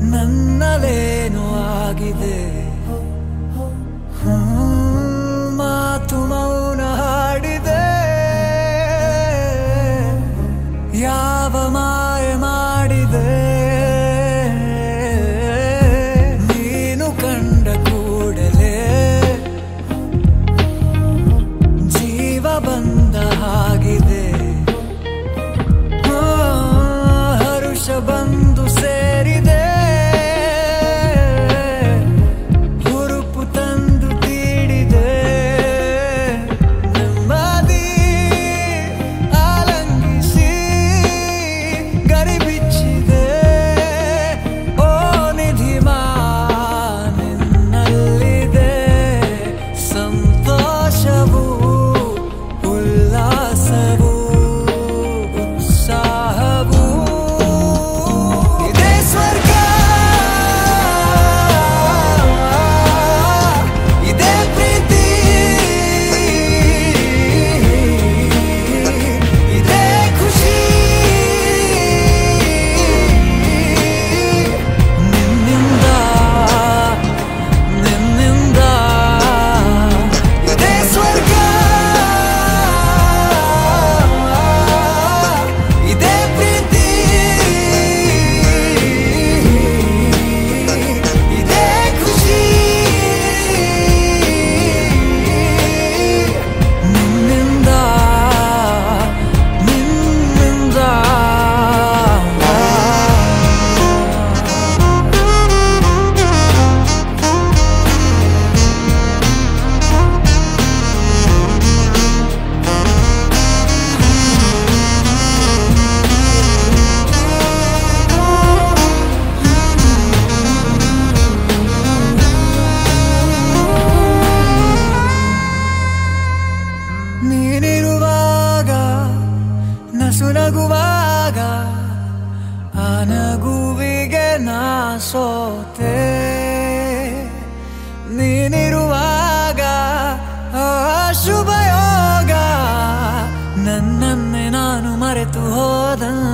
ನನ್ನಲೇನು ಆಗಿದೆ ಮಾತು ಮೌನ ಹಾಡಿದೆ ಯಾವ ಮಾಯ ಮಾಡಿದೆ ನೀನು ಕಂಡ ಕೂಡಲೇ ಜೀವ ಬಂದ ಹಾಗಿದೆ ಹರುಷ ಬಂದು ಸೇರಿದೆ ಹುರುಪು ತಂದು ತೀಡಿದೆ ನೆಮ್ಮದಿ ಆಲಂಗಿಸಿ ಗರಿ ಬಿಚ್ಚಿದೆ ಓ ನಿಧಿಮಾ ನಿನ್ನಲ್ಲಿದೆ ಸಂತೋಷವು ಉಲ್ಲಾಸವು ಉತ್ಸಾಹವು ಇದೇ ಸ್ವರ್ಗ ಇದೇ ಪ್ರೀತಿ ಇದೇ ಖುಷಿ ನಿನ್ನಿಂದ ನಿನ್ನಿಂದ ಇದೇ ಸ್ವರ್ಗ ಇದೇ ಪ್ರೀತಿ ಇದೇ ಖುಷಿ ನಿನ್ನಿಂದ ನಿನ್ನಿಂದ ನೀನಿರುವಾಗ ನಸುನಗುವಾಗ ಆ ನಗುವಿಗೆ ನಾ ಸೋತೆ ನೀನಿರುವಾಗ ಆ ಶುಭಯೋಗ ನನ್ನನ್ನೇ ನಾನು ಮರೆತು ಹೋದ